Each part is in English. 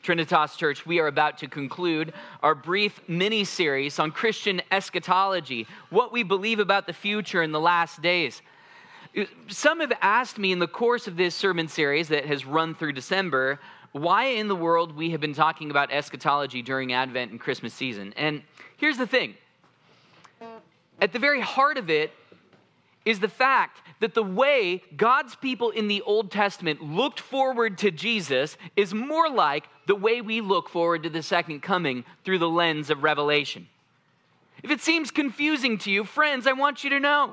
Trinitas Church, we are about to conclude our brief mini-series on Christian eschatology, what we believe about the future in the last days. Some have asked me in the course of this sermon series that has run through December, why in the world we have been talking about eschatology during Advent and Christmas season. And here's the thing. At the very heart of it is the fact that the way God's people in the Old Testament looked forward to Jesus is more like the way we look forward to the second coming through the lens of Revelation. If it seems confusing to you, friends, I want you to know.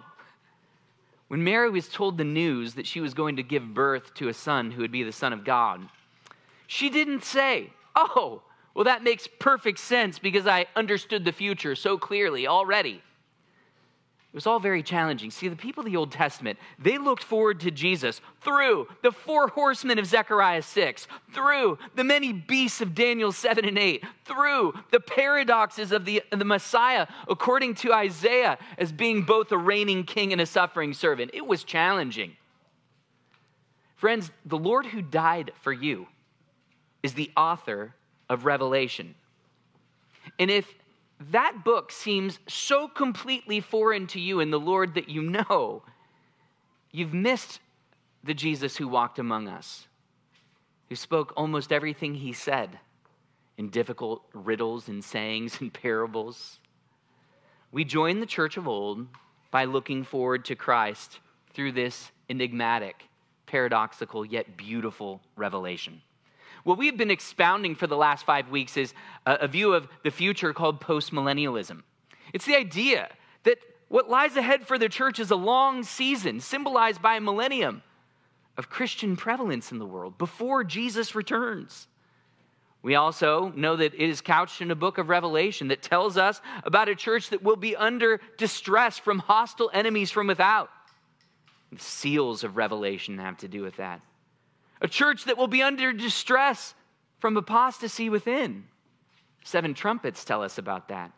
When Mary was told the news that she was going to give birth to a son who would be the Son of God, she didn't say, "Oh, well, that makes perfect sense because I understood the future so clearly already." It was all very challenging. See, the people of the Old Testament, they looked forward to Jesus through the 4 horsemen of Zechariah 6, through the many beasts of Daniel 7 and 8, through the paradoxes of the Messiah according to Isaiah as being both a reigning king and a suffering servant. It was challenging. Friends, the Lord who died for you is the author of Revelation. And if that book seems so completely foreign to you and the Lord that you know, you've missed the Jesus who walked among us, who spoke almost everything he said in difficult riddles and sayings and parables. We join the church of old by looking forward to Christ through this enigmatic, paradoxical, yet beautiful revelation. What we've been expounding for the last 5 weeks is a view of the future called postmillennialism. It's the idea that what lies ahead for the church is a long season symbolized by a millennium of Christian prevalence in the world before Jesus returns. We also know that it is couched in a book of Revelation that tells us about a church that will be under distress from hostile enemies from without. The seals of Revelation have to do with that. A church that will be under distress from apostasy within. 7 trumpets tell us about that.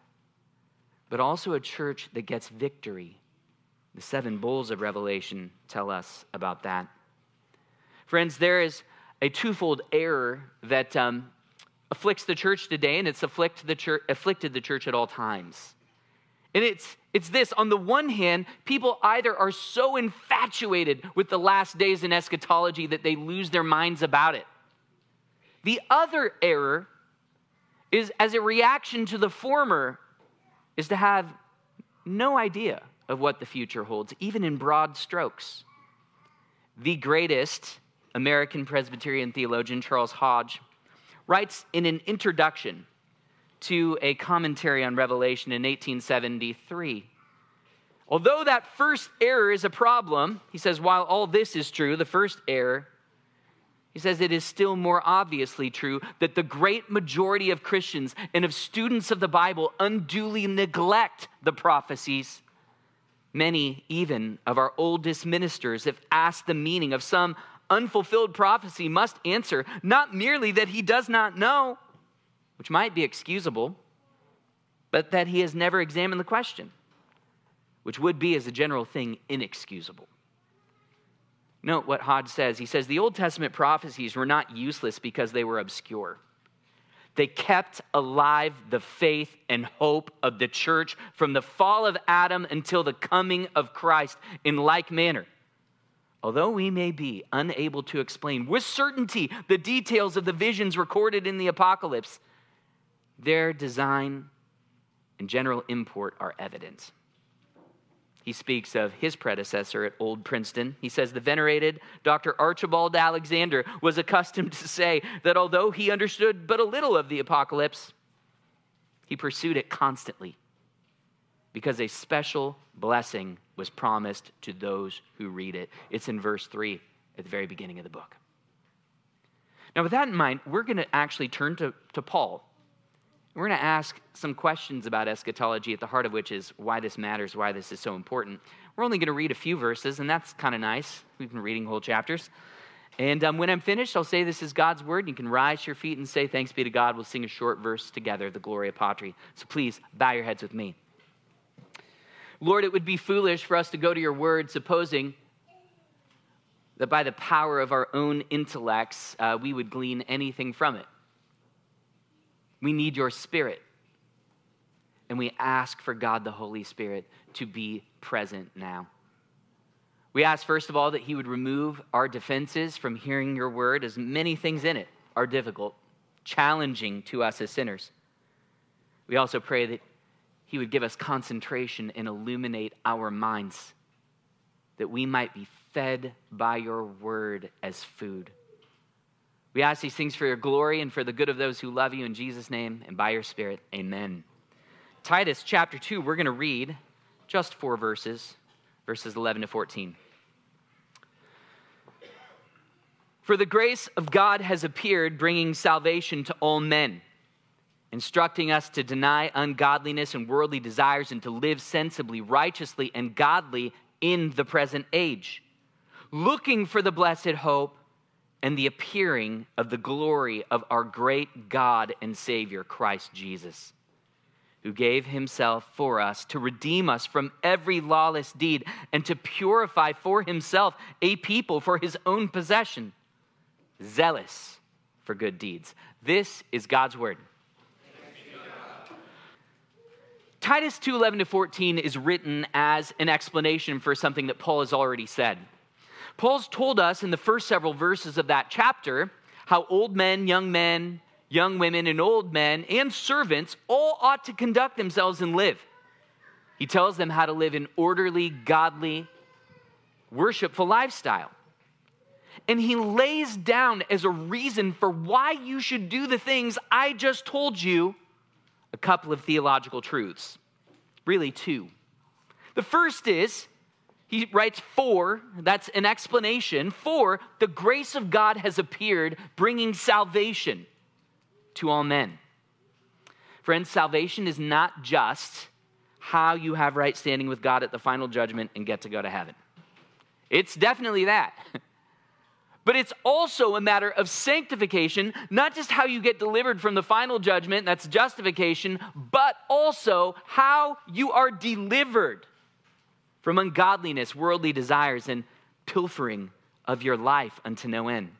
But also a church that gets victory. The 7 bowls of Revelation tell us about that. Friends, there is a twofold error that afflicts the church today, and it's afflicted the church at all times. And it's this. On the one hand, people either are so infatuated with the last days in eschatology that they lose their minds about it. The other error is, as a reaction to the former, is to have no idea of what the future holds, even in broad strokes. The greatest American Presbyterian theologian, Charles Hodge, writes in an introduction to a commentary on Revelation in 1873. Although that first error is a problem, he says, while all this is true, the first error, he says it is still more obviously true that the great majority of Christians and of students of the Bible unduly neglect the prophecies. Many, even of our oldest ministers, if asked the meaning of some unfulfilled prophecy, must answer not merely that he does not know, which might be excusable, but that he has never examined the question, which would be, as a general thing, inexcusable. Note what Hodge says. He says, the Old Testament prophecies were not useless because they were obscure. They kept alive the faith and hope of the church from the fall of Adam until the coming of Christ in like manner. Although we may be unable to explain with certainty the details of the visions recorded in the Apocalypse, their design and general import are evident. He speaks of his predecessor at Old Princeton. He says, the venerated Dr. Archibald Alexander was accustomed to say that although he understood but a little of the apocalypse, he pursued it constantly because a special blessing was promised to those who read it. It's in verse 3 at the very beginning of the book. Now, with that in mind, we're going to actually turn to Paul. We're going to ask some questions about eschatology, at the heart of which is why this matters, why this is so important. We're only going to read a few verses, and that's kind of nice. We've been reading whole chapters. And when I'm finished, I'll say this is God's word. You can rise to your feet and say, thanks be to God. We'll sing a short verse together, the Gloria Patri. So please, bow your heads with me. Lord, it would be foolish for us to go to your word supposing that by the power of our own intellects, we would glean anything from it. We need your Spirit. And we ask for God the Holy Spirit to be present now. We ask, first of all, that he would remove our defenses from hearing your word, as many things in it are difficult, challenging to us as sinners. We also pray that he would give us concentration and illuminate our minds, that we might be fed by your word as food. We ask these things for your glory and for the good of those who love you, in Jesus' name and by your Spirit. Amen. Titus chapter 2, we're going to read just 4 verses, verses 11 to 14. For the grace of God has appeared, bringing salvation to all men, instructing us to deny ungodliness and worldly desires and to live sensibly, righteously, and godly in the present age, looking for the blessed hope and the appearing of the glory of our great God and Savior, Christ Jesus, who gave himself for us to redeem us from every lawless deed and to purify for himself a people for his own possession, zealous for good deeds. This is God's word. Titus 2:11 to 14 is written as an explanation for something that Paul has already said. Paul's told us in the first several verses of that chapter how old men, young women, and old men and servants all ought to conduct themselves and live. He tells them how to live an orderly, godly, worshipful lifestyle. And he lays down as a reason for why you should do the things I just told you a couple of theological truths. Really 2. The first is, he writes that's an explanation, for the grace of God has appeared, bringing salvation to all men. Friends, salvation is not just how you have right standing with God at the final judgment and get to go to heaven. It's definitely that. But it's also a matter of sanctification, not just how you get delivered from the final judgment, that's justification, but also how you are delivered from ungodliness, worldly desires, and pilfering of your life unto no end.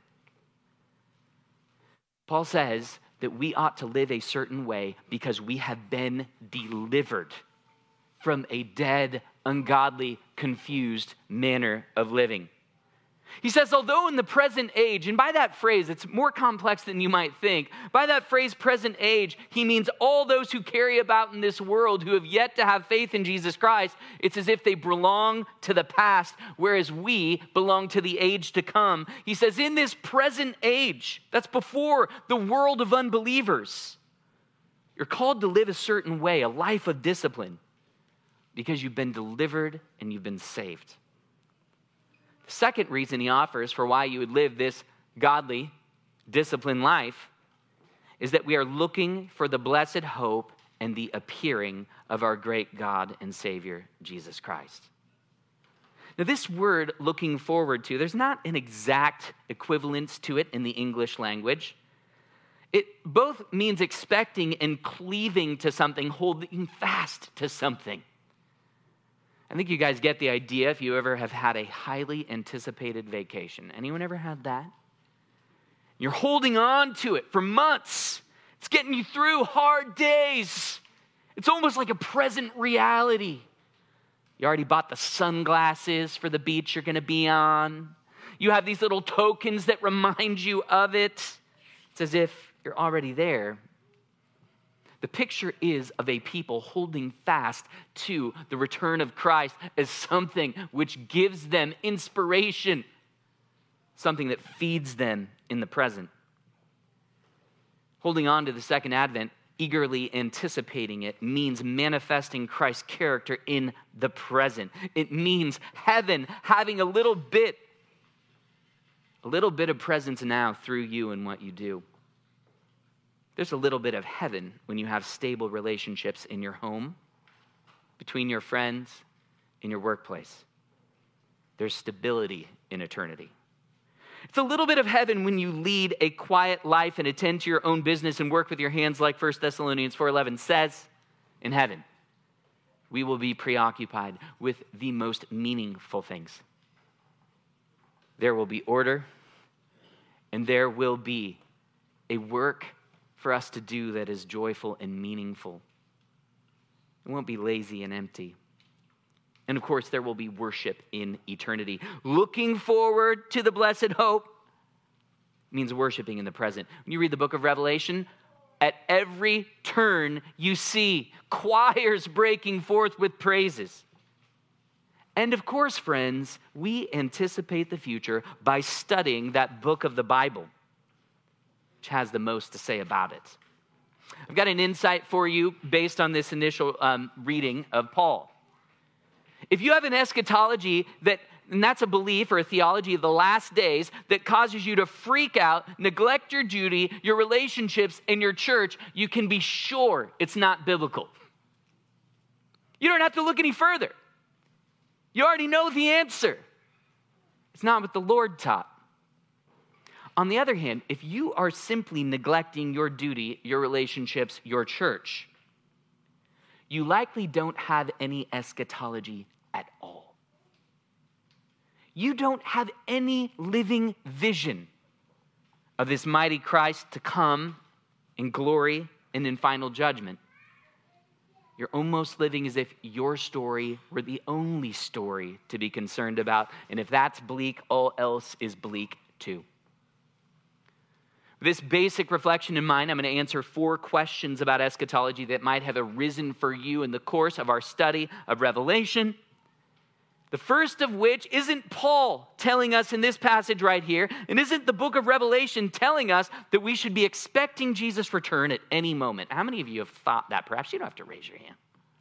Paul says that we ought to live a certain way because we have been delivered from a dead, ungodly, confused manner of living. He says, although in the present age, and by that phrase, it's more complex than you might think. By that phrase, present age, he means all those who carry about in this world who have yet to have faith in Jesus Christ. It's as if they belong to the past, whereas we belong to the age to come. He says, in this present age, that's before the world of unbelievers, you're called to live a certain way, a life of discipline, because you've been delivered and you've been saved. The second reason he offers for why you would live this godly, disciplined life is that we are looking for the blessed hope and the appearing of our great God and Savior, Jesus Christ. Now, this word looking forward to, there's not an exact equivalence to it in the English language. It both means expecting and cleaving to something, holding fast to something. I think you guys get the idea if you ever have had a highly anticipated vacation. Anyone ever had that? You're holding on to it for months. It's getting you through hard days. It's almost like a present reality. You already bought the sunglasses for the beach you're going to be on. You have these little tokens that remind you of it. It's as if you're already there. The picture is of a people holding fast to the return of Christ as something which gives them inspiration, something that feeds them in the present. Holding on to the second advent, eagerly anticipating it, means manifesting Christ's character in the present. It means heaven having a little bit of presence now through you and what you do. There's a little bit of heaven when you have stable relationships in your home, between your friends, in your workplace. There's stability in eternity. It's a little bit of heaven when you lead a quiet life and attend to your own business and work with your hands like 1 Thessalonians 4:11 says. In heaven, we will be preoccupied with the most meaningful things. There will be order, and there will be a work for us to do that is joyful and meaningful. It won't be lazy and empty. And of course, there will be worship in eternity. Looking forward to the blessed hope means worshiping in the present. When you read the book of Revelation, at every turn you see choirs breaking forth with praises. And of course, friends, we anticipate the future by studying that book of the Bible, which has the most to say about it. I've got an insight for you based on this initial reading of Paul. If you have an eschatology and that's a belief or a theology of the last days that causes you to freak out, neglect your duty, your relationships, and your church, you can be sure it's not biblical. You don't have to look any further. You already know the answer. It's not what the Lord taught. On the other hand, if you are simply neglecting your duty, your relationships, your church, you likely don't have any eschatology at all. You don't have any living vision of this mighty Christ to come in glory and in final judgment. You're almost living as if your story were the only story to be concerned about. And if that's bleak, all else is bleak too. With this basic reflection in mind, I'm going to answer 4 questions about eschatology that might have arisen for you in the course of our study of Revelation. The first of which isn't Paul telling us in this passage right here, and isn't the book of Revelation telling us that we should be expecting Jesus' return at any moment. How many of you have thought that? Perhaps you don't have to raise your hand.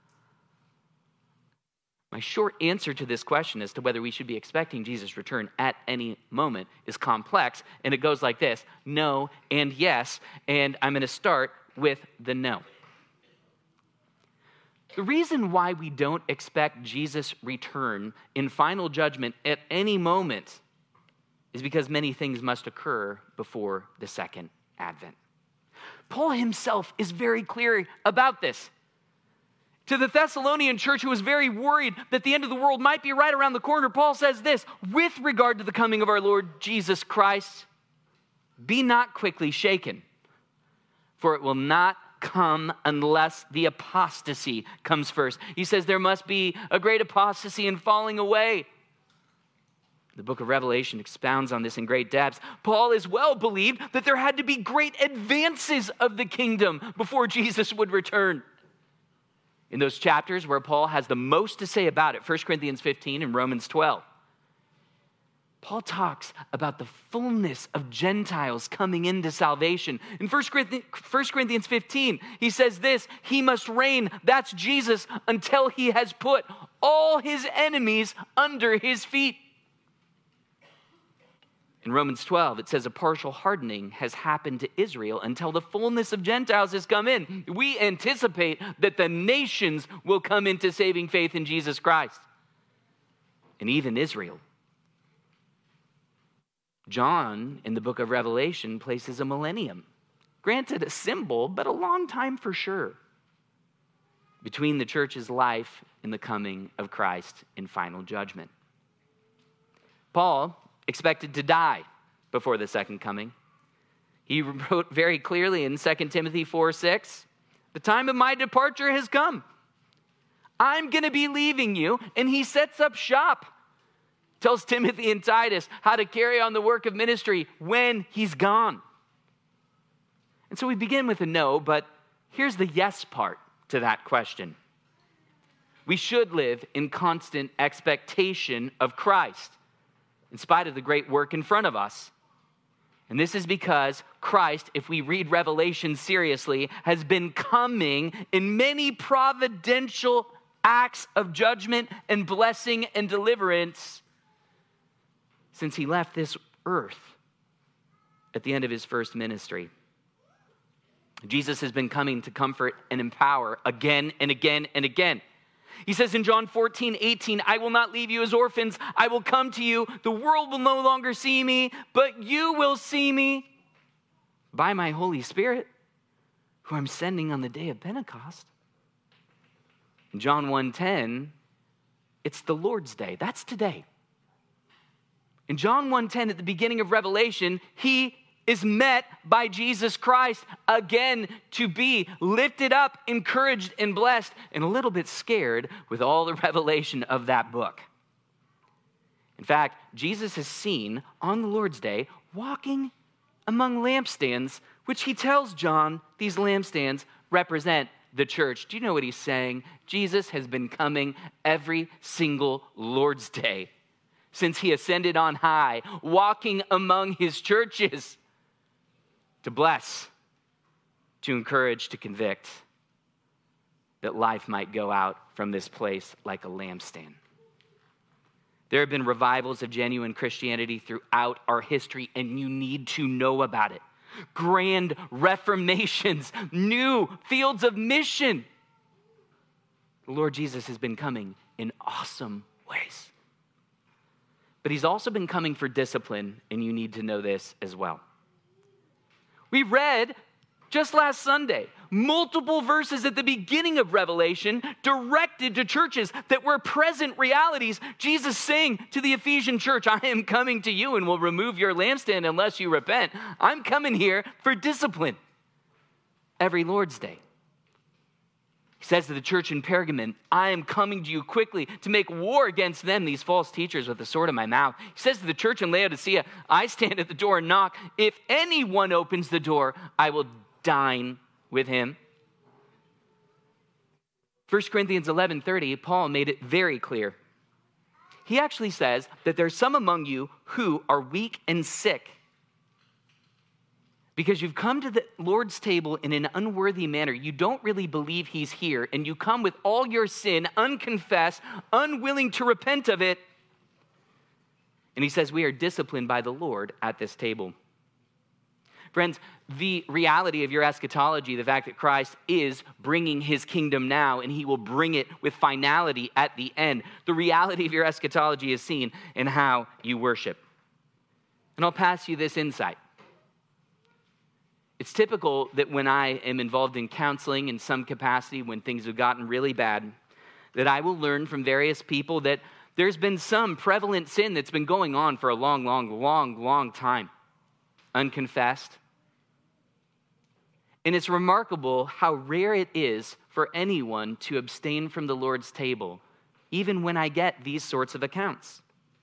My short answer to this question as to whether we should be expecting Jesus' return at any moment is complex, and it goes like this: no and yes, and I'm going to start with the no. The reason why we don't expect Jesus' return in final judgment at any moment is because many things must occur before the second advent. Paul himself is very clear about this. To the Thessalonian church, who was very worried that the end of the world might be right around the corner, Paul says this: with regard to the coming of our Lord Jesus Christ, be not quickly shaken, for it will not come unless the apostasy comes first. He says there must be a great apostasy and falling away. The book of Revelation expounds on this in great depth. Paul as well believed that there had to be great advances of the kingdom before Jesus would return. In those chapters where Paul has the most to say about it, 1 Corinthians 15 and Romans 12, Paul talks about the fullness of Gentiles coming into salvation. In 1 Corinthians 15, he says this: he must reign, that's Jesus, until he has put all his enemies under his feet. In Romans 12, it says a partial hardening has happened to Israel until the fullness of Gentiles has come in. We anticipate that the nations will come into saving faith in Jesus Christ, and even Israel. John, in the book of Revelation, places a millennium, granted a symbol, but a long time for sure, between the church's life and the coming of Christ in final judgment. Paul expected to die before the second coming. He wrote very clearly in 2 Timothy 4:6, the time of my departure has come. I'm going to be leaving you. And he sets up shop. Tells Timothy and Titus how to carry on the work of ministry when he's gone. And so we begin with a no, but here's the yes part to that question. We should live in constant expectation of Christ, in spite of the great work in front of us. And this is because Christ, if we read Revelation seriously, has been coming in many providential acts of judgment and blessing and deliverance since he left this earth at the end of his first ministry. Jesus has been coming to comfort and empower again and again and again. He says in John 14:18, I will not leave you as orphans. I will come to you. The world will no longer see me, but you will see me by my Holy Spirit, who I'm sending on the day of Pentecost. In John 1:10, it's the Lord's Day. That's today. In John 1:10, at the beginning of Revelation, he is met by Jesus Christ, again to be lifted up, encouraged, and blessed, and a little bit scared with all the revelation of that book. In fact, Jesus is seen on the Lord's Day walking among lampstands, which he tells John these lampstands represent the church. Do you know what he's saying? Jesus has been coming every single Lord's Day since he ascended on high, walking among his churches to bless, to encourage, to convict, that life might go out from this place like a lampstand. There have been revivals of genuine Christianity throughout our history, and you need to know about it. Grand reformations, new fields of mission. The Lord Jesus has been coming in awesome ways. But he's also been coming for discipline, and you need to know this as well. We read just last Sunday multiple verses at the beginning of Revelation directed to churches that were present realities. Jesus saying to the Ephesian church, I am coming to you and will remove your lampstand unless you repent. I'm coming here for discipline every Lord's Day. He says to the church in Pergamon, I am coming to you quickly to make war against them, these false teachers, with the sword of my mouth. He says to the church in Laodicea, I stand at the door and knock. If anyone opens the door, I will dine with him. 1 Corinthians 11:30, Paul made it very clear. He actually says that there's some among you who are weak and sick because you've come to the Lord's table in an unworthy manner. You don't really believe he's here, and you come with all your sin, unconfessed, unwilling to repent of it. And he says we are disciplined by the Lord at this table. Friends, the reality of your eschatology, the fact that Christ is bringing his kingdom now and he will bring it with finality at the end, the reality of your eschatology is seen in how you worship. And I'll pass you this insight. It's typical that when I am involved in counseling in some capacity, when things have gotten really bad, that I will learn from various people that there's been some prevalent sin that's been going on for a long time, unconfessed. And it's remarkable how rare it is for anyone to abstain from the Lord's table, even when I get these sorts of accounts.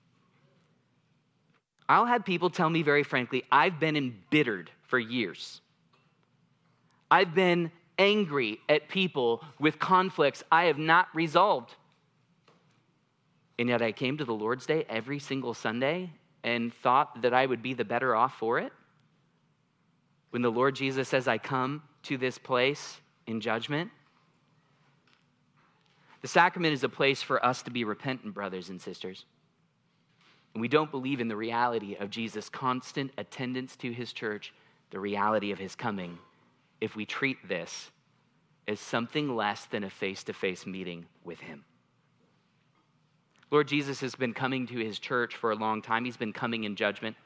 I'll have people tell me very frankly, I've been embittered for years. I've been angry at people with conflicts I have not resolved. And yet I came to the Lord's Day every single Sunday and thought that I would be the better off for it. When the Lord Jesus says, I come to this place in judgment. The sacrament is a place for us to be repentant, brothers and sisters. And we don't believe in the reality of Jesus' constant attendance to his church, the reality of his coming, if we treat this as something less than a face-to-face meeting with him. Lord Jesus has been coming to his church for a long time. He's been coming in judgment.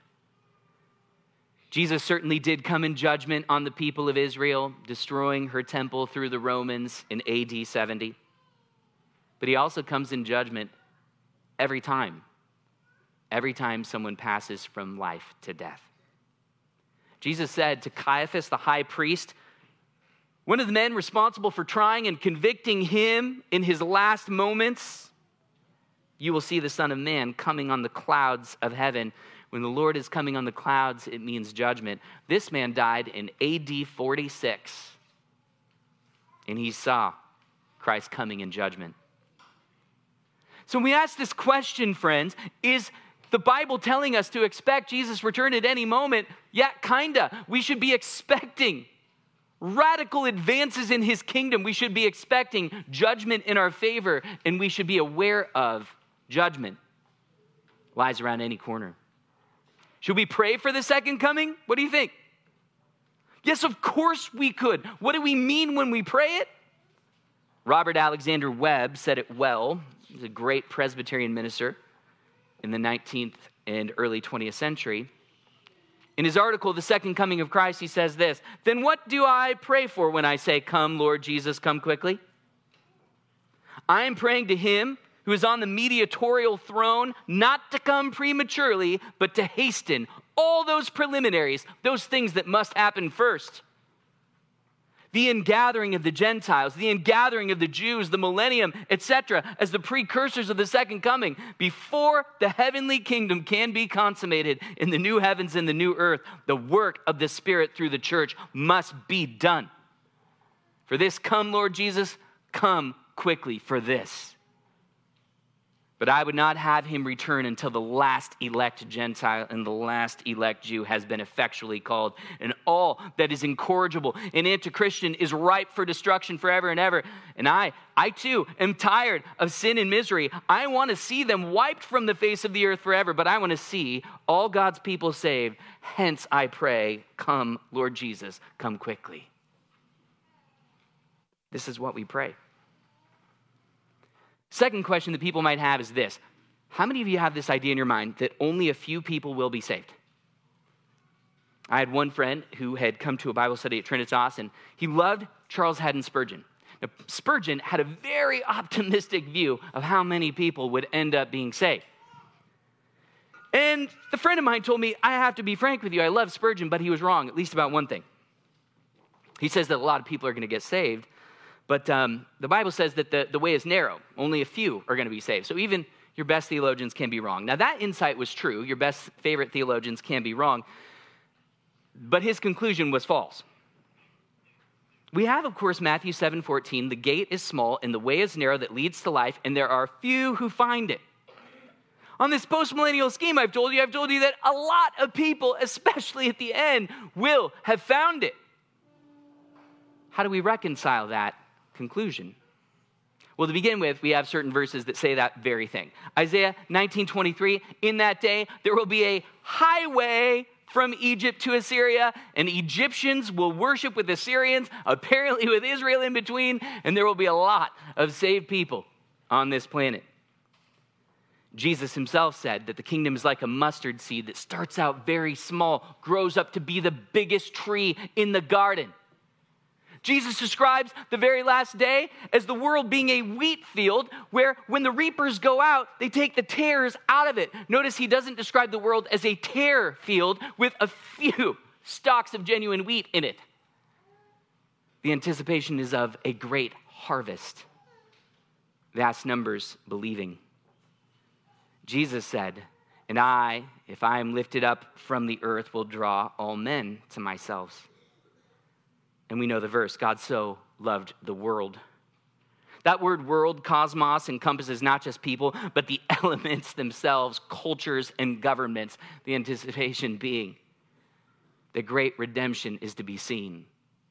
Jesus certainly did come in judgment on the people of Israel, destroying her temple through the Romans in AD 70. But he also comes in judgment every time someone passes from life to death. Jesus said to Caiaphas, the high priest, one of the men responsible for trying and convicting him in his last moments, you will see the Son of Man coming on the clouds of heaven. When the Lord is coming on the clouds, it means judgment. This man died in AD 46, and he saw Christ coming in judgment. So when we ask this question, friends, is the Bible telling us to expect Jesus' return at any moment? Yeah, kinda. We should be expecting radical advances in his kingdom. We should be expecting judgment in our favor, and we should be aware of judgment lies around any corner. Should we pray for the second coming? What do you think? Yes, of course we could. What do we mean when we pray it? Robert Alexander Webb said it well. He's a great Presbyterian minister in the 19th and early 20th century. In his article, The Second Coming of Christ, he says this, then what do I pray for when I say, come, Lord Jesus, come quickly? I am praying to him who is on the mediatorial throne, not to come prematurely, but to hasten all those preliminaries, those things that must happen first. The ingathering of the Gentiles, the ingathering of the Jews, the millennium, etc., as the precursors of the second coming, before the heavenly kingdom can be consummated in the new heavens and the new earth, the work of the Spirit through the church must be done. For this, come, Lord Jesus, come quickly for this. But I would not have him return until the last elect Gentile and the last elect Jew has been effectually called. And all that is incorrigible and anti-Christian is ripe for destruction forever and ever. And I too am tired of sin and misery. I want to see them wiped from the face of the earth forever, but I want to see all God's people saved. Hence I pray, come, Lord Jesus, come quickly. This is what we pray. Second question that people might have is this. How many of you have this idea in your mind that only a few people will be saved? I had one friend who had come to a Bible study at Trinitas, and he loved Charles Haddon Spurgeon. Now, Spurgeon had a very optimistic view of how many people would end up being saved. And the friend of mine told me, I have to be frank with you, I love Spurgeon, but he was wrong, at least about one thing. He says that a lot of people are going to get saved, but the Bible says that the way is narrow. Only a few are going to be saved. So even your best theologians can be wrong. Now that insight was true. Your best favorite theologians can be wrong. But his conclusion was false. We have, of course, Matthew 7:14. The gate is small and the way is narrow that leads to life, and there are few who find it. On this post-millennial scheme I've told you that a lot of people, especially at the end, will have found it. How do we reconcile that conclusion? Well, to begin with, we have certain verses that say that very thing. Isaiah 19:23, in that day there will be a highway from Egypt to Assyria, and Egyptians will worship with Assyrians, apparently with Israel in between, and there will be a lot of saved people on this planet. Jesus himself said that the kingdom is like a mustard seed that starts out very small, grows up to be the biggest tree in the garden. Jesus describes the very last day as the world being a wheat field where when the reapers go out, they take the tares out of it. Notice he doesn't describe the world as a tare field with a few stalks of genuine wheat in it. The anticipation is of a great harvest. Vast numbers believing. Jesus said, and I, if I am lifted up from the earth, will draw all men to myself. And we know the verse, God so loved the world. That word world, cosmos, encompasses not just people, but the elements themselves, cultures and governments, the anticipation being the great redemption is to be seen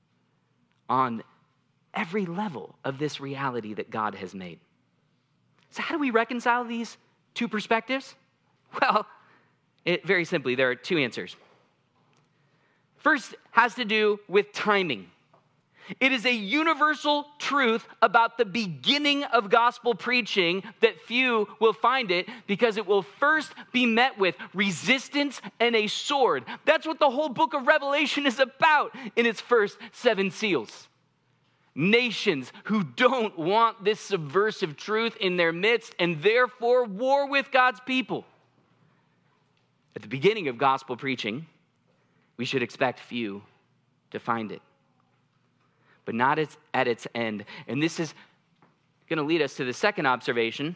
on every level of this reality that God has made. So how do we reconcile these two perspectives? Well, very simply, there are two answers. First has to do with timing. It is a universal truth about the beginning of gospel preaching that few will find it because it will first be met with resistance and a sword. That's what the whole book of Revelation is about in its first 7 seals. Nations who don't want this subversive truth in their midst and therefore war with God's people. At the beginning of gospel preaching, we should expect few to find it, but not at its end. And this is going to lead us to the second observation,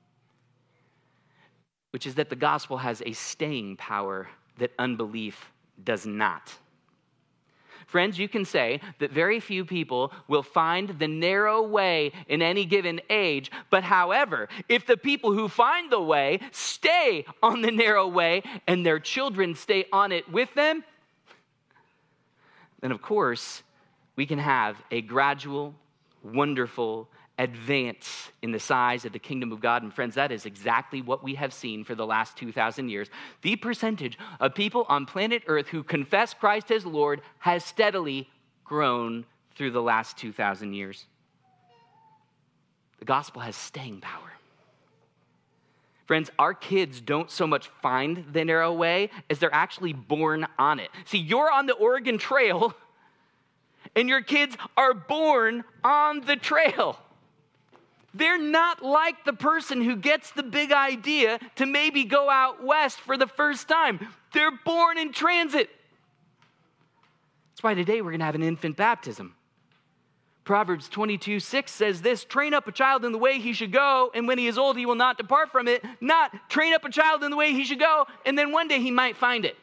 which is that the gospel has a staying power that unbelief does not. Friends, you can say that very few people will find the narrow way in any given age, but however, if the people who find the way stay on the narrow way and their children stay on it with them, then of course, we can have a gradual, wonderful advance in the size of the kingdom of God. And friends, that is exactly what we have seen for the last 2,000 years. The percentage of people on planet Earth who confess Christ as Lord has steadily grown through the last 2,000 years. The gospel has staying power. Friends, our kids don't so much find the narrow way as they're actually born on it. See, you're on the Oregon Trail, and your kids are born on the trail. They're not like the person who gets the big idea to maybe go out west for the first time. They're born in transit. That's why today we're going to have an infant baptism. Proverbs 22:6 says this, train up a child in the way he should go, and when he is old, he will not depart from it. Not train up a child in the way he should go, and then one day he might find it.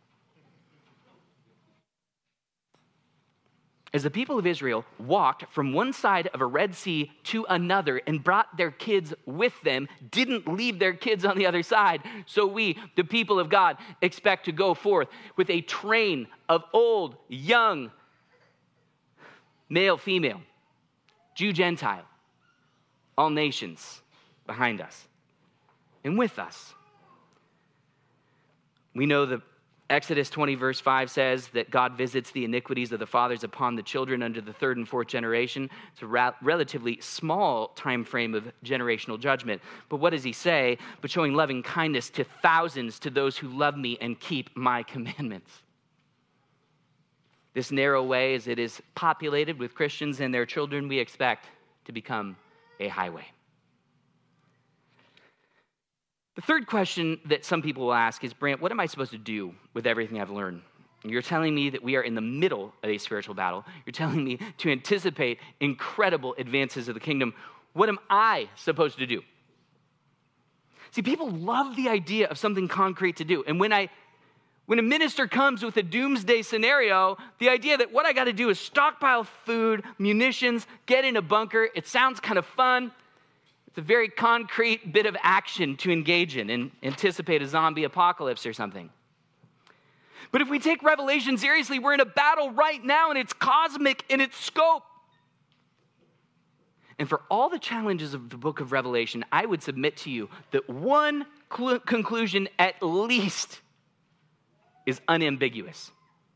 As the people of Israel walked from one side of a Red Sea to another and brought their kids with them, didn't leave their kids on the other side, so we, the people of God, expect to go forth with a train of old, young, male, female, Jew, Gentile, all nations behind us and with us. We know that Exodus 20 verse 5 says that God visits the iniquities of the fathers upon the children under the third and fourth generation. It's a relatively small time frame of generational judgment. But what does he say? But showing loving kindness to thousands, to those who love me and keep my commandments. This narrow way, as it is populated with Christians and their children, we expect to become a highway. The third question that some people will ask is, Brant, what am I supposed to do with everything I've learned? You're telling me that we are in the middle of a spiritual battle. You're telling me to anticipate incredible advances of the kingdom. What am I supposed to do? See, people love the idea of something concrete to do. And when a minister comes with a doomsday scenario, the idea that what I got to do is stockpile food, munitions, get in a bunker, it sounds kind of fun. It's a very concrete bit of action to engage in and anticipate a zombie apocalypse or something. But if we take Revelation seriously, we're in a battle right now, and it's cosmic in its scope. And for all the challenges of the book of Revelation, I would submit to you that one conclusion at least is unambiguous.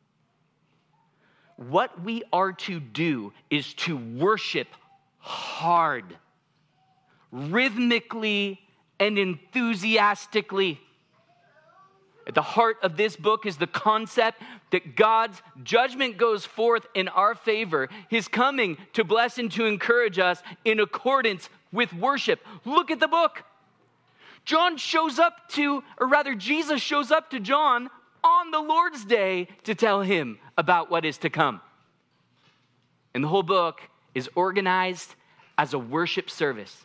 What we are to do is to worship hard, rhythmically and enthusiastically. At the heart of this book is the concept that God's judgment goes forth in our favor, his coming to bless and to encourage us in accordance with worship. Look at the book. Jesus shows up to John on the Lord's Day to tell him about what is to come. And the whole book is organized as a worship service.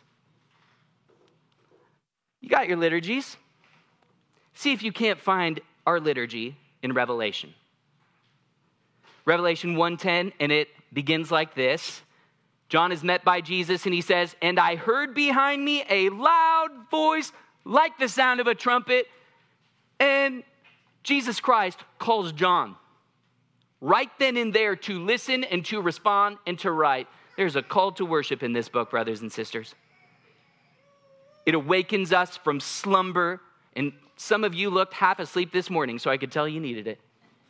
You got your liturgies. See if you can't find our liturgy in Revelation. Revelation 1:10, and it begins like this. John is met by Jesus, and he says, "And I heard behind me a loud voice like the sound of a trumpet." And Jesus Christ calls John right then and there to listen and to respond and to write. There's a call to worship in this book, brothers and sisters. It awakens us from slumber. And some of you looked half asleep this morning, so I could tell you needed it.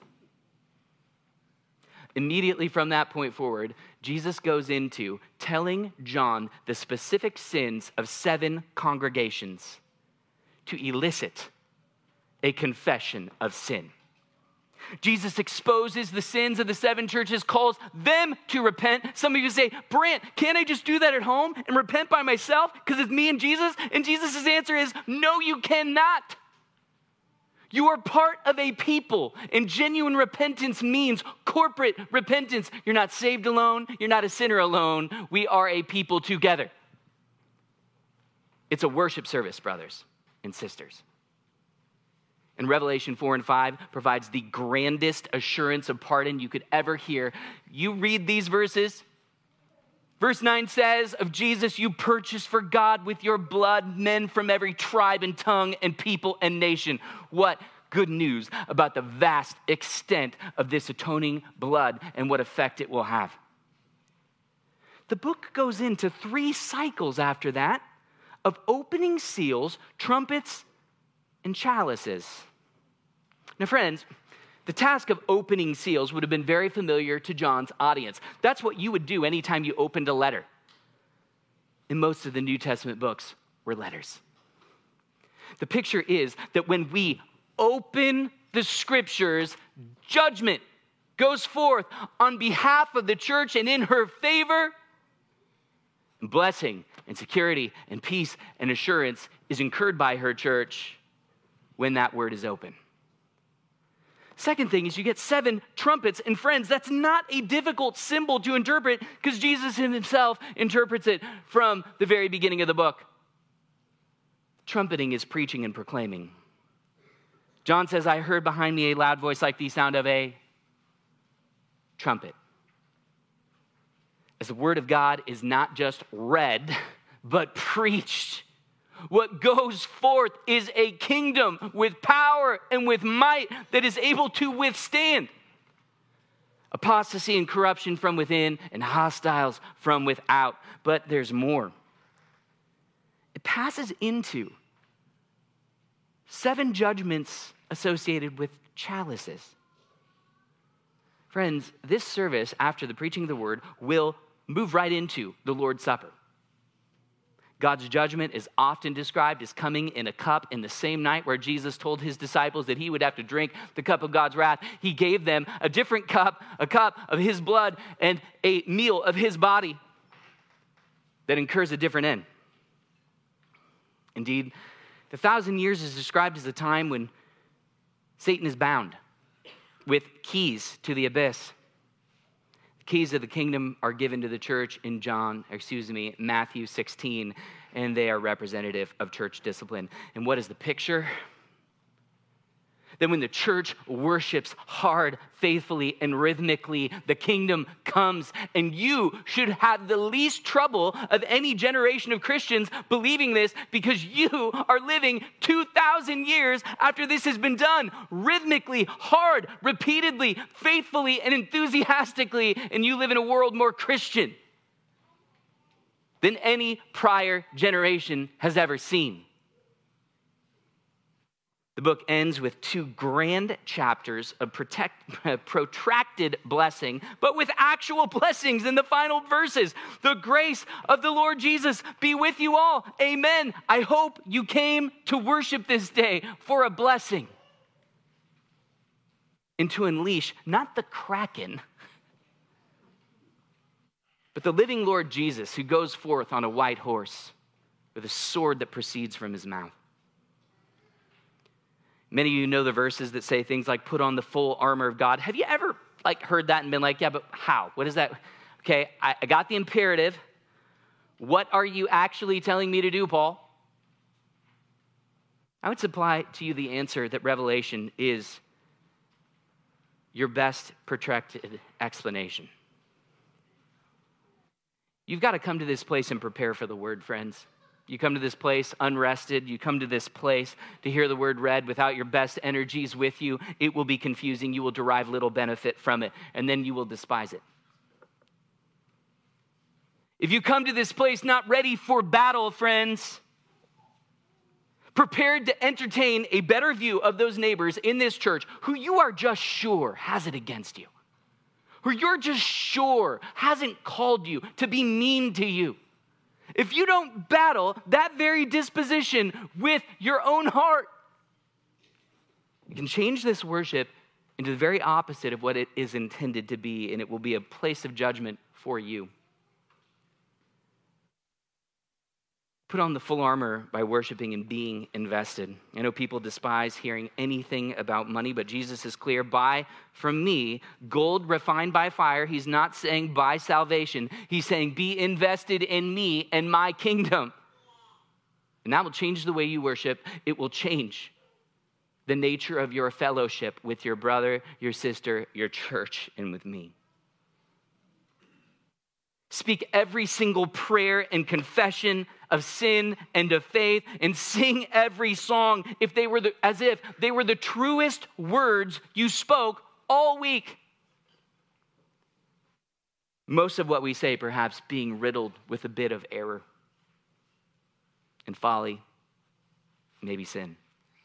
Immediately from that point forward, Jesus goes into telling John the specific sins of 7 congregations to elicit a confession of sin. Jesus exposes the sins of the 7 churches, calls them to repent. Some of you say, Brant, can't I just do that at home and repent by myself because it's me and Jesus? And Jesus' answer is, no, you cannot. You are part of a people, and genuine repentance means corporate repentance. You're not saved alone. You're not a sinner alone. We are a people together. It's a worship service, brothers and sisters. And Revelation 4 and 5 provides the grandest assurance of pardon you could ever hear. You read these verses. Verse 9 says of Jesus, you purchased for God with your blood men from every tribe and tongue and people and nation. What good news about the vast extent of this atoning blood and what effect it will have. The book goes into 3 cycles after that of opening seals, trumpets, and chalices. Now, friends, the task of opening seals would have been very familiar to John's audience. That's what you would do anytime you opened a letter. And most of the New Testament books were letters. The picture is that when we open the scriptures, judgment goes forth on behalf of the church and in her favor. And blessing and security and peace and assurance is incurred by her church when that word is open. Second thing is you get 7 trumpets. And friends, that's not a difficult symbol to interpret because Jesus himself interprets it from the very beginning of the book. Trumpeting is preaching and proclaiming. John says, I heard behind me a loud voice like the sound of a trumpet. As the word of God is not just read, but preached. What goes forth is a kingdom with power and with might that is able to withstand apostasy and corruption from within and hostiles from without. But there's more. It passes into 7 judgments associated with chalices. Friends, this service after the preaching of the word will move right into the Lord's Supper. God's judgment is often described as coming in a cup in the same night where Jesus told his disciples that he would have to drink the cup of God's wrath. He gave them a different cup, a cup of his blood and a meal of his body that incurs a different end. Indeed, the 1,000 years is described as a time when Satan is bound with keys to the abyss. The keys of the kingdom are given to the church in Matthew 16, and they are representative of church discipline. And what is the picture? That when the church worships hard, faithfully, and rhythmically, the kingdom comes. And you should have the least trouble of any generation of Christians believing this because you are living 2,000 years after this has been done. Rhythmically, hard, repeatedly, faithfully, and enthusiastically. And you live in a world more Christian than any prior generation has ever seen. The book ends with 2 grand chapters of protracted blessing, but with actual blessings in the final verses. The grace of the Lord Jesus be with you all. Amen. I hope you came to worship this day for a blessing and to unleash not the Kraken, but the living Lord Jesus who goes forth on a white horse with a sword that proceeds from his mouth. Many of you know the verses that say things like, put on the full armor of God. Have you ever heard that and been like, yeah, but how? What is that? Okay, I got the imperative. What are you actually telling me to do, Paul? I would supply to you the answer that Revelation is your best protracted explanation. You've got to come to this place and prepare for the word, friends. You come to this place unrested. You come to this place to hear the word read without your best energies with you. It will be confusing. You will derive little benefit from it, and then you will despise it. If you come to this place not ready for battle, friends, prepared to entertain a better view of those neighbors in this church who you are just sure has it against you, who you're just sure hasn't called you to be mean to you, if you don't battle that very disposition with your own heart, you can change this worship into the very opposite of what it is intended to be, and it will be a place of judgment for you. Put on the full armor by worshiping and being invested. I know people despise hearing anything about money, but Jesus is clear. Buy from me gold refined by fire. He's not saying buy salvation. He's saying be invested in me and my kingdom. And that will change the way you worship. It will change the nature of your fellowship with your brother, your sister, your church, and with me. Speak every single prayer and confession of sin and of faith, and sing every song as if they were the truest words you spoke all week. Most of what we say perhaps being riddled with a bit of error and folly, maybe sin.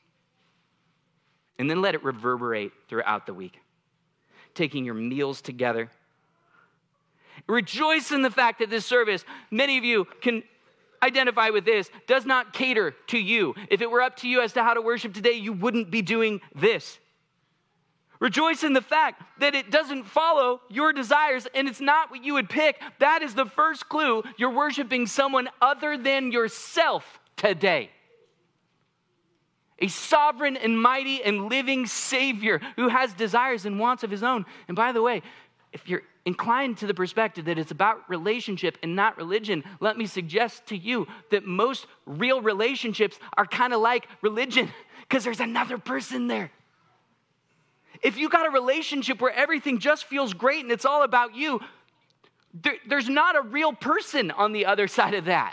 And then let it reverberate throughout the week. Taking your meals together. Rejoice in the fact that this service, many of you can identify with this, does not cater to you. If it were up to you as to how to worship today, you wouldn't be doing this. Rejoice in the fact that it doesn't follow your desires and it's not what you would pick. That is the first clue you're worshiping someone other than yourself today. a sovereign and mighty and living Savior who has desires and wants of his own. And by the way, if you're inclined to the perspective that it's about relationship and not religion, let me suggest to you that most real relationships are kind of like religion because there's another person there. If you got a relationship where everything just feels great and it's all about you, there's not a real person on the other side of that.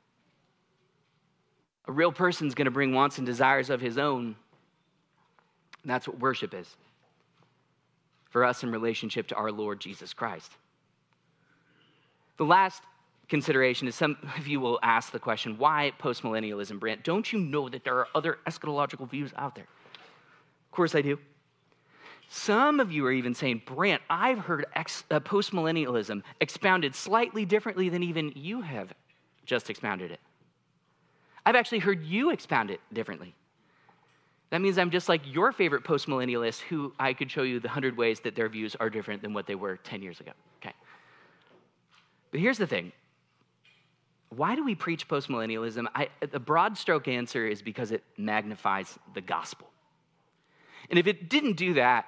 A real person's going to bring wants and desires of his own. And that's what worship is for us in relationship to our Lord Jesus Christ. The last consideration is some of you will ask the question, why postmillennialism, Brant? Don't you know that there are other eschatological views out there? Of course I do. Some of you are even saying, Brant, I've heard postmillennialism expounded slightly differently than even you have just expounded it. I've actually heard you expound it differently. That means I'm just like your favorite postmillennialist who I could show you the 100 ways that their views are different than what they were 10 years ago. Okay. But here's the thing. Why do we preach postmillennialism? The broad stroke answer is because it magnifies the gospel. And if it didn't do that,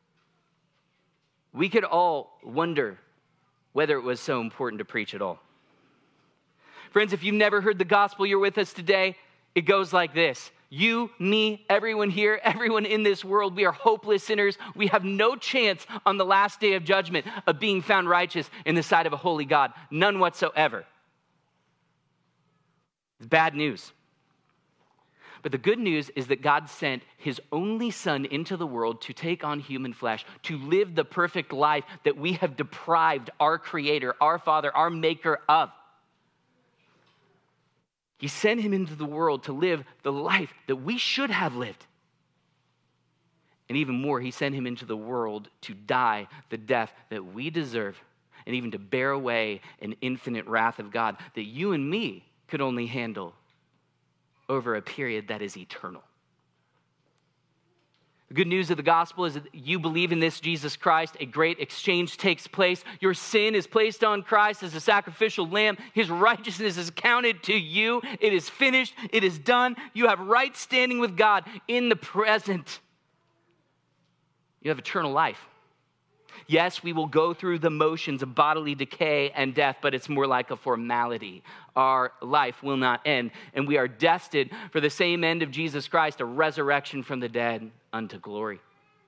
we could all wonder whether it was so important to preach at all. Friends, if you've never heard the gospel, you're with us today. It goes like this. You, me, everyone here, everyone in this world, we are hopeless sinners. We have no chance on the last day of judgment of being found righteous in the sight of a holy God. None whatsoever. It's bad news. But the good news is that God sent his only son into the world to take on human flesh, to live the perfect life that we have deprived our Creator, our Father, our Maker of. He sent him into the world to live the life that we should have lived. And even more, he sent him into the world to die the death that we deserve, and even to bear away an infinite wrath of God that you and me could only handle over a period that is eternal. The good news of the gospel is that you believe in this Jesus Christ. A great exchange takes place. Your sin is placed on Christ as a sacrificial lamb. His righteousness is counted to you. It is finished. It is done. You have right standing with God in the present. You have eternal life. Yes, we will go through the motions of bodily decay and death, but it's more like a formality. Our life will not end, and we are destined for the same end of Jesus Christ, a resurrection from the dead unto glory.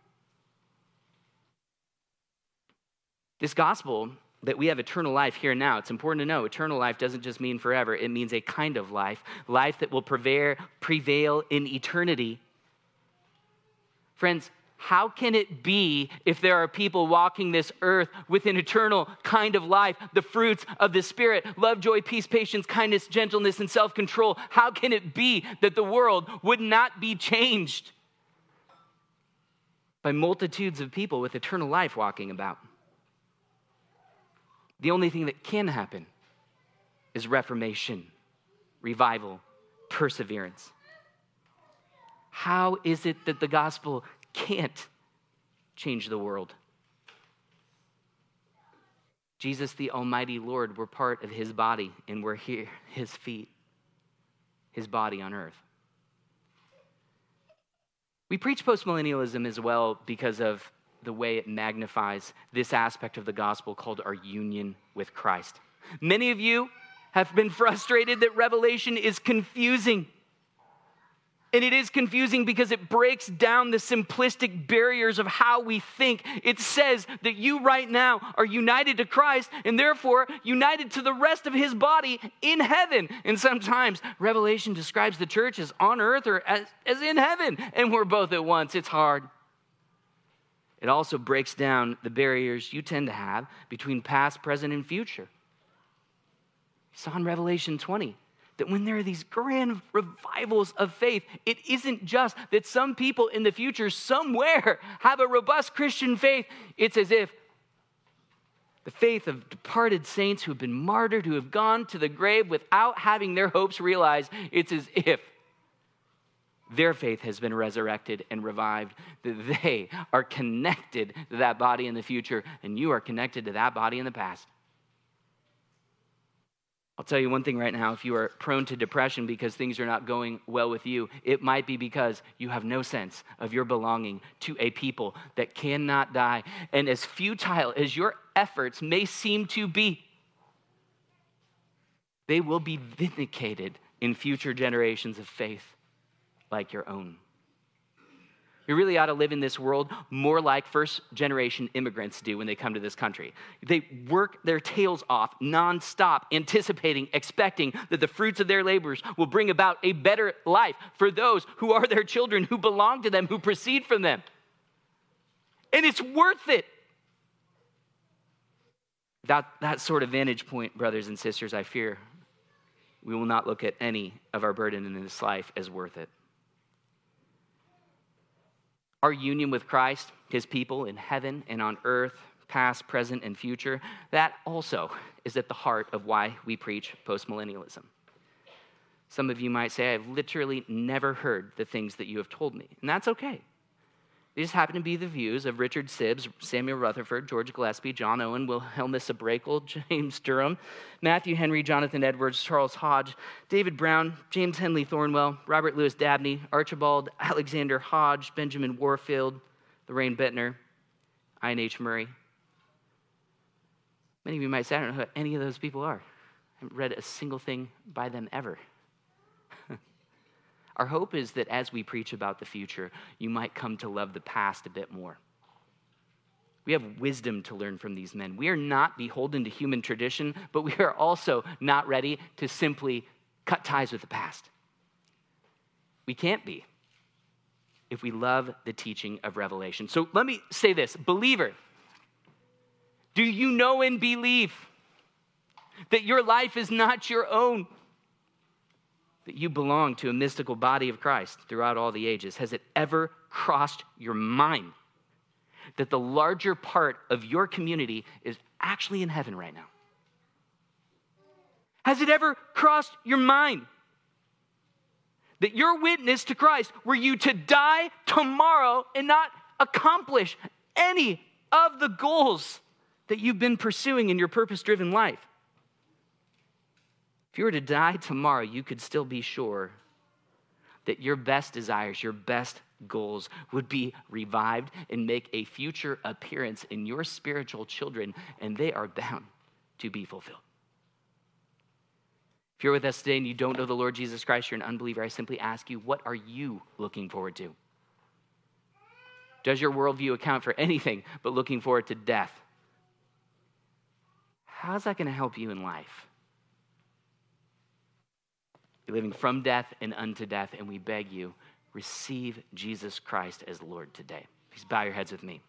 This gospel that we have eternal life here and now, it's important to know, eternal life doesn't just mean forever. It means a kind of life that will prevail in eternity. Friends, how can it be if there are people walking this earth with an eternal kind of life, the fruits of the Spirit, love, joy, peace, patience, kindness, gentleness, and self-control? How can it be that the world would not be changed by multitudes of people with eternal life walking about? The only thing that can happen is reformation, revival, perseverance. How is it that the gospel can't change the world? Jesus, the Almighty Lord, we're part of his body, and we're here, his feet, his body on earth. We preach postmillennialism as well because of the way it magnifies this aspect of the gospel called our union with Christ. Many of you have been frustrated that Revelation is confusing. And it is confusing because it breaks down the simplistic barriers of how we think. It says that you right now are united to Christ and therefore united to the rest of his body in heaven. And sometimes Revelation describes the church as on earth or as in heaven. And we're both at once. It's hard. It also breaks down the barriers you tend to have between past, present, and future. You saw in Revelation 20. That when there are these grand revivals of faith, it isn't just that some people in the future somewhere have a robust Christian faith. It's as if the faith of departed saints who have been martyred, who have gone to the grave without having their hopes realized, it's as if their faith has been resurrected and revived, that they are connected to that body in the future, and you are connected to that body in the past. I'll tell you one thing right now, if you are prone to depression because things are not going well with you, it might be because you have no sense of your belonging to a people that cannot die. And as futile as your efforts may seem to be, they will be vindicated in future generations of faith like your own. We really ought to live in this world more like first-generation immigrants do when they come to this country. They work their tails off nonstop, anticipating, expecting that the fruits of their labors will bring about a better life for those who are their children, who belong to them, who proceed from them. And it's worth it. That sort of vantage point, brothers and sisters, I fear we will not look at any of our burden in this life as worth it. Our union with Christ, his people in heaven and on earth, past, present, and future, that also is at the heart of why we preach postmillennialism. Some of you might say, I've literally never heard the things that you have told me, and that's okay. These happen to be the views of Richard Sibbes, Samuel Rutherford, George Gillespie, John Owen, Wilhelmus Abrakel, James Durham, Matthew Henry, Jonathan Edwards, Charles Hodge, David Brown, James Henley Thornwell, Robert Louis Dabney, Archibald Alexander Hodge, Benjamin Warfield, Lorraine Bettner, Ian H. Murray. Many of you might say, I don't know who any of those people are. I haven't read a single thing by them ever. Our hope is that as we preach about the future, you might come to love the past a bit more. We have wisdom to learn from these men. We are not beholden to human tradition, but we are also not ready to simply cut ties with the past. We can't be if we love the teaching of Revelation. So let me say this, believer, do you know and believe that your life is not your own? That you belong to a mystical body of Christ throughout all the ages? Has it ever crossed your mind that the larger part of your community is actually in heaven right now? Has it ever crossed your mind that your witness to Christ, were you to die tomorrow and not accomplish any of the goals that you've been pursuing in your purpose-driven life? If you were to die tomorrow, you could still be sure that your best desires, your best goals would be revived and make a future appearance in your spiritual children, and they are bound to be fulfilled. If you're with us today and you don't know the Lord Jesus Christ, you're an unbeliever, I simply ask you, what are you looking forward to? Does your worldview account for anything but looking forward to death? How's that going to help you in life? You're living from death and unto death, and we beg you, receive Jesus Christ as Lord today. Please bow your heads with me.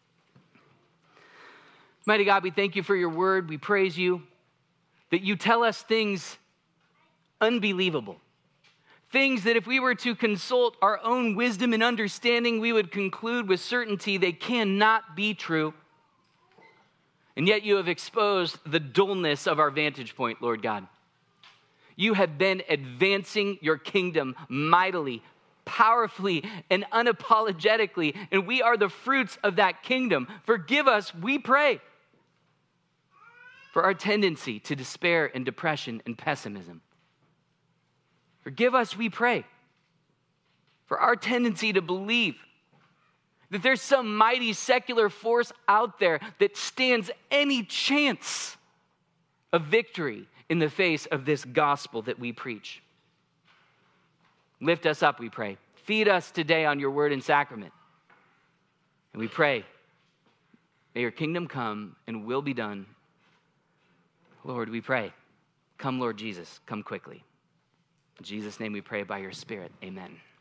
Mighty God, we thank you for your word. We praise you that you tell us things unbelievable. Things that if we were to consult our own wisdom and understanding, we would conclude with certainty they cannot be true. And yet you have exposed the dullness of our vantage point, Lord God. You have been advancing your kingdom mightily, powerfully, and unapologetically, and we are the fruits of that kingdom. Forgive us, we pray, for our tendency to despair and depression and pessimism. Forgive us, we pray, for our tendency to believe that there's some mighty secular force out there that stands any chance of victory in the face of this gospel that we preach. Lift us up, we pray. Feed us today on your word and sacrament. And we pray, may your kingdom come and will be done. Lord, we pray, come Lord Jesus, come quickly. In Jesus' name we pray by your Spirit, amen.